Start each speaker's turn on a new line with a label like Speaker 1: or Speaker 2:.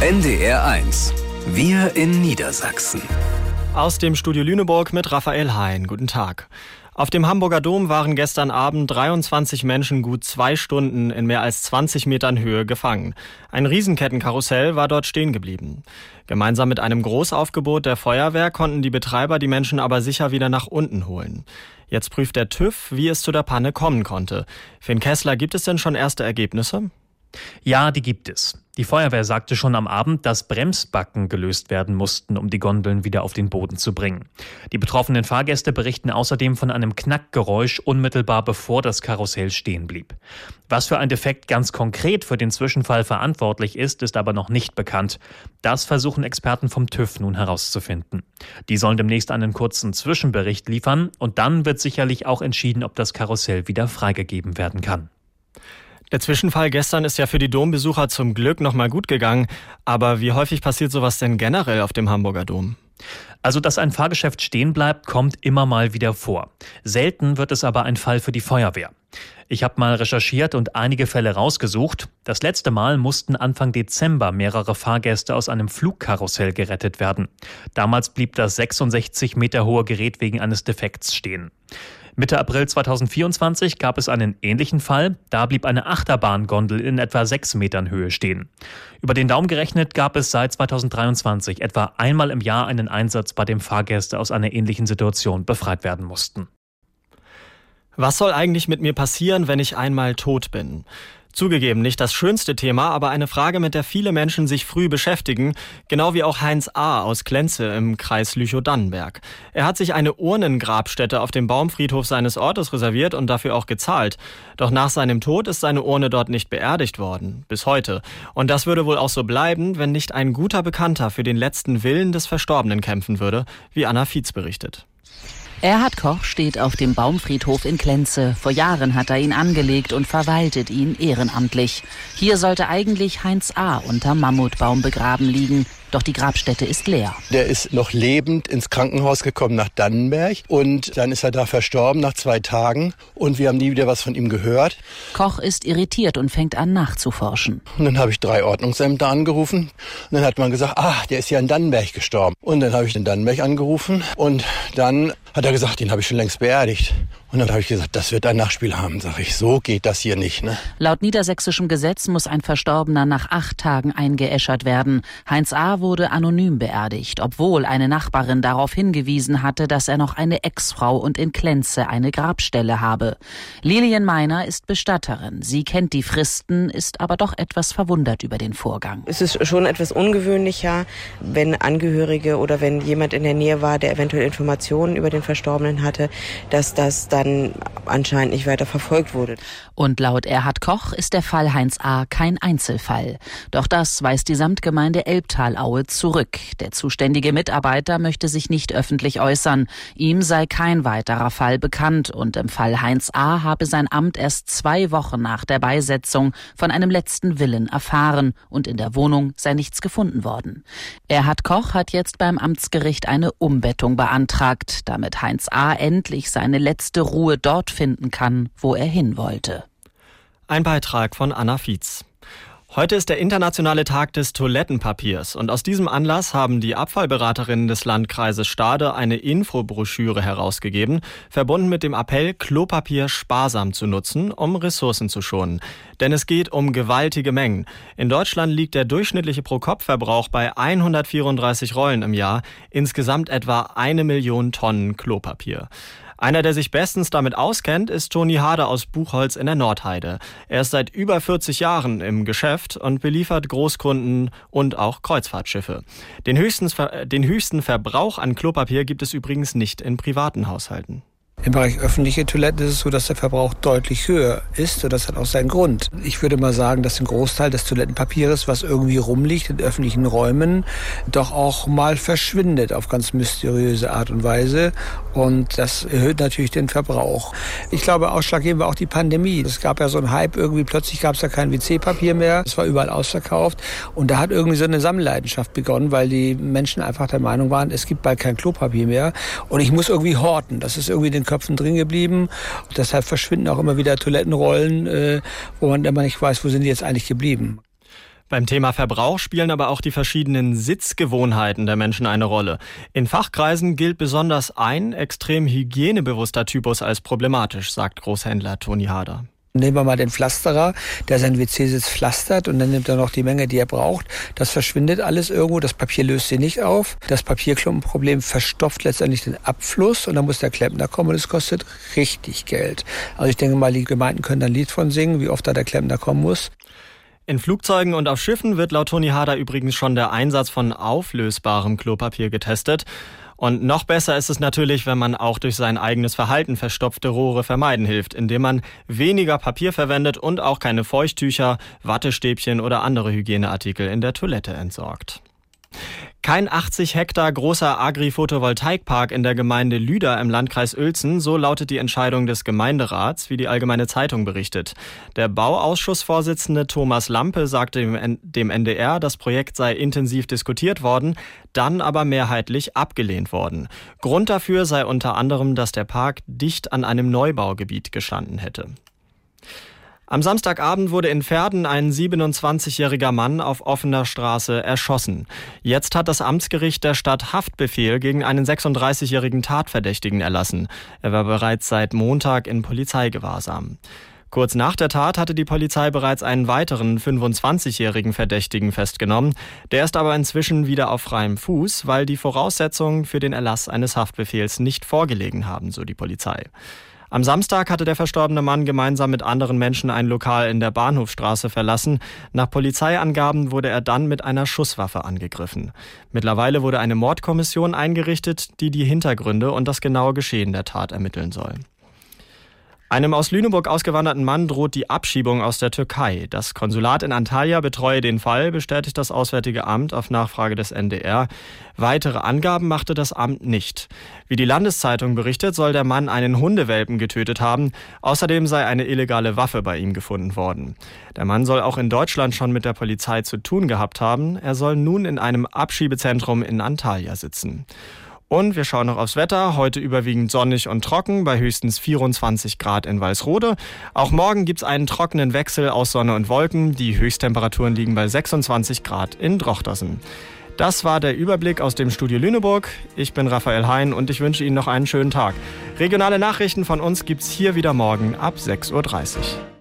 Speaker 1: NDR1. Wir in Niedersachsen.
Speaker 2: Aus dem Studio Lüneburg mit Raphael Hein. Guten Tag. Auf dem Hamburger Dom waren gestern Abend 23 Menschen gut 2 Stunden in mehr als 20 Metern Höhe gefangen. Ein Riesenkettenkarussell war dort stehen geblieben. Gemeinsam mit einem Großaufgebot der Feuerwehr konnten die Betreiber die Menschen aber sicher wieder nach unten holen. Jetzt prüft der TÜV, wie es zu der Panne kommen konnte. Finn Kessler, gibt es denn schon erste Ergebnisse?
Speaker 3: Ja, die gibt es. Die Feuerwehr sagte schon am Abend, dass Bremsbacken gelöst werden mussten, um die Gondeln wieder auf den Boden zu bringen. Die betroffenen Fahrgäste berichten außerdem von einem Knackgeräusch unmittelbar bevor das Karussell stehen blieb. Was für ein Defekt ganz konkret für den Zwischenfall verantwortlich ist, ist aber noch nicht bekannt. Das versuchen Experten vom TÜV nun herauszufinden. Die sollen demnächst einen kurzen Zwischenbericht liefern und dann wird sicherlich auch entschieden, ob das Karussell wieder freigegeben werden kann.
Speaker 2: Der Zwischenfall gestern ist ja für die Dombesucher zum Glück noch mal gut gegangen. Aber wie häufig passiert sowas denn generell auf dem Hamburger Dom?
Speaker 3: Also, dass ein Fahrgeschäft stehen bleibt, kommt immer mal wieder vor. Selten wird es aber ein Fall für die Feuerwehr. Ich habe mal recherchiert und einige Fälle rausgesucht. Das letzte Mal mussten Anfang Dezember mehrere Fahrgäste aus einem Flugkarussell gerettet werden. Damals blieb das 66 Meter hohe Gerät wegen eines Defekts stehen. Mitte April 2024 gab es einen ähnlichen Fall. Da blieb eine Achterbahngondel in etwa 6 Metern Höhe stehen. Über den Daumen gerechnet gab es seit 2023 etwa einmal im Jahr einen Einsatz, bei dem Fahrgäste aus einer ähnlichen Situation befreit werden mussten.
Speaker 2: Was soll eigentlich mit mir passieren, wenn ich einmal tot bin? Zugegeben, nicht das schönste Thema, aber eine Frage, mit der viele Menschen sich früh beschäftigen, genau wie auch Heinz A. aus Klenze im Kreis Lüchow-Dannenberg. Er hat sich eine Urnengrabstätte auf dem Baumfriedhof seines Ortes reserviert und dafür auch gezahlt. Doch nach seinem Tod ist seine Urne dort nicht beerdigt worden, bis heute. Und das würde wohl auch so bleiben, wenn nicht ein guter Bekannter für den letzten Willen des Verstorbenen kämpfen würde, wie Anna Fietz berichtet.
Speaker 4: Erhard Koch steht auf dem Baumfriedhof in Klenze. Vor Jahren hat er ihn angelegt und verwaltet ihn ehrenamtlich. Hier sollte eigentlich Heinz A. unterm Mammutbaum begraben liegen. Doch die Grabstätte ist leer.
Speaker 5: Der ist noch lebend ins Krankenhaus gekommen nach Dannenberg und dann ist er da verstorben nach 2 Tagen und wir haben nie wieder was von ihm gehört.
Speaker 4: Koch ist irritiert und fängt an nachzuforschen.
Speaker 5: Und dann habe ich 3 Ordnungsämter angerufen und dann hat man gesagt, der ist ja in Dannenberg gestorben. Und dann habe ich den Dannenberg angerufen und dann hat er gesagt, den habe ich schon längst beerdigt. Und dann habe ich gesagt, das wird ein Nachspiel haben, sage ich. So geht das hier nicht, ne?
Speaker 4: Laut niedersächsischem Gesetz muss ein Verstorbener nach 8 Tagen eingeäschert werden. Heinz A. wurde anonym beerdigt, obwohl eine Nachbarin darauf hingewiesen hatte, dass er noch eine Ex-Frau und in Klenze eine Grabstelle habe. Lilian Meiner ist Bestatterin. Sie kennt die Fristen, ist aber doch etwas verwundert über den Vorgang.
Speaker 6: Es ist schon etwas ungewöhnlicher, wenn Angehörige oder wenn jemand in der Nähe war, der eventuell Informationen über den Verstorbenen hatte, dass das dann anscheinend nicht weiter verfolgt wurde.
Speaker 4: Und laut Erhard Koch ist der Fall Heinz A. kein Einzelfall. Doch das weist die Samtgemeinde Elbtalaue zurück. Der zuständige Mitarbeiter möchte sich nicht öffentlich äußern. Ihm sei kein weiterer Fall bekannt und im Fall Heinz A. habe sein Amt erst 2 Wochen nach der Beisetzung von einem letzten Willen erfahren und in der Wohnung sei nichts gefunden worden. Erhard Koch hat jetzt beim Amtsgericht eine Umbettung beantragt, damit Heinz A. endlich seine letzte Ruhe dort finden kann, wo er hin wollte.
Speaker 2: Ein Beitrag von Anna Fietz. Heute ist der internationale Tag des Toilettenpapiers und aus diesem Anlass haben die Abfallberaterinnen des Landkreises Stade eine Infobroschüre herausgegeben, verbunden mit dem Appell, Klopapier sparsam zu nutzen, um Ressourcen zu schonen. Denn es geht um gewaltige Mengen. In Deutschland liegt der durchschnittliche Pro-Kopf-Verbrauch bei 134 Rollen im Jahr, insgesamt etwa 1 Million Tonnen Klopapier. Einer, der sich bestens damit auskennt, ist Toni Hade aus Buchholz in der Nordheide. Er ist seit über 40 Jahren im Geschäft und beliefert Großkunden und auch Kreuzfahrtschiffe. Den höchsten Verbrauch an Klopapier gibt es übrigens nicht in privaten Haushalten.
Speaker 7: Im Bereich öffentliche Toiletten ist es so, dass der Verbrauch deutlich höher ist und das hat auch seinen Grund. Ich würde mal sagen, dass ein Großteil des Toilettenpapiers, was irgendwie rumliegt in öffentlichen Räumen, doch auch mal verschwindet auf ganz mysteriöse Art und Weise und das erhöht natürlich den Verbrauch. Ich glaube, ausschlaggebend war auch die Pandemie. Es gab ja so einen Hype, irgendwie plötzlich gab es da kein WC-Papier mehr, es war überall ausverkauft und da hat irgendwie so eine Sammelleidenschaft begonnen, weil die Menschen einfach der Meinung waren, es gibt bald kein Klopapier mehr und ich muss irgendwie horten. Das ist irgendwie den Köpfen drin geblieben. Und deshalb verschwinden auch immer wieder Toilettenrollen, wo man immer nicht weiß, wo sind die jetzt eigentlich geblieben.
Speaker 2: Beim Thema Verbrauch spielen aber auch die verschiedenen Sitzgewohnheiten der Menschen eine Rolle. In Fachkreisen gilt besonders ein extrem hygienebewusster Typus als problematisch, sagt Großhändler Toni Hader.
Speaker 7: Nehmen wir mal den Pflasterer, der seinen WC-Sitz pflastert und dann nimmt er noch die Menge, die er braucht. Das verschwindet alles irgendwo, das Papier löst sich nicht auf. Das Papierklumpenproblem verstopft letztendlich den Abfluss und dann muss der Klempner kommen und es kostet richtig Geld. Also ich denke mal, die Gemeinden können da ein Lied von singen, wie oft da der Klempner kommen muss.
Speaker 2: In Flugzeugen und auf Schiffen wird laut Toni Hader übrigens schon der Einsatz von auflösbarem Klopapier getestet. Und noch besser ist es natürlich, wenn man auch durch sein eigenes Verhalten verstopfte Rohre vermeiden hilft, indem man weniger Papier verwendet und auch keine Feuchttücher, Wattestäbchen oder andere Hygieneartikel in der Toilette entsorgt. Kein 80 Hektar großer Agri-Photovoltaikpark in der Gemeinde Lüder im Landkreis Uelzen, so lautet die Entscheidung des Gemeinderats, wie die Allgemeine Zeitung berichtet. Der Bauausschussvorsitzende Thomas Lampe sagte dem NDR, das Projekt sei intensiv diskutiert worden, dann aber mehrheitlich abgelehnt worden. Grund dafür sei unter anderem, dass der Park dicht an einem Neubaugebiet gestanden hätte. Am Samstagabend wurde in Verden ein 27-jähriger Mann auf offener Straße erschossen. Jetzt hat das Amtsgericht der Stadt Haftbefehl gegen einen 36-jährigen Tatverdächtigen erlassen. Er war bereits seit Montag in Polizeigewahrsam. Kurz nach der Tat hatte die Polizei bereits einen weiteren 25-jährigen Verdächtigen festgenommen. Der ist aber inzwischen wieder auf freiem Fuß, weil die Voraussetzungen für den Erlass eines Haftbefehls nicht vorgelegen haben, so die Polizei. Am Samstag hatte der verstorbene Mann gemeinsam mit anderen Menschen ein Lokal in der Bahnhofstraße verlassen. Nach Polizeiangaben wurde er dann mit einer Schusswaffe angegriffen. Mittlerweile wurde eine Mordkommission eingerichtet, die die Hintergründe und das genaue Geschehen der Tat ermitteln soll. Einem aus Lüneburg ausgewanderten Mann droht die Abschiebung aus der Türkei. Das Konsulat in Antalya betreue den Fall, bestätigt das Auswärtige Amt auf Nachfrage des NDR. Weitere Angaben machte das Amt nicht. Wie die Landeszeitung berichtet, soll der Mann einen Hundewelpen getötet haben. Außerdem sei eine illegale Waffe bei ihm gefunden worden. Der Mann soll auch in Deutschland schon mit der Polizei zu tun gehabt haben. Er soll nun in einem Abschiebezentrum in Antalya sitzen. Und wir schauen noch aufs Wetter. Heute überwiegend sonnig und trocken bei höchstens 24 Grad in Walsrode. Auch morgen gibt's einen trockenen Wechsel aus Sonne und Wolken. Die Höchsttemperaturen liegen bei 26 Grad in Drochtersen. Das war der Überblick aus dem Studio Lüneburg. Ich bin Raphael Hein und ich wünsche Ihnen noch einen schönen Tag. Regionale Nachrichten von uns gibt's hier wieder morgen ab 6:30 Uhr.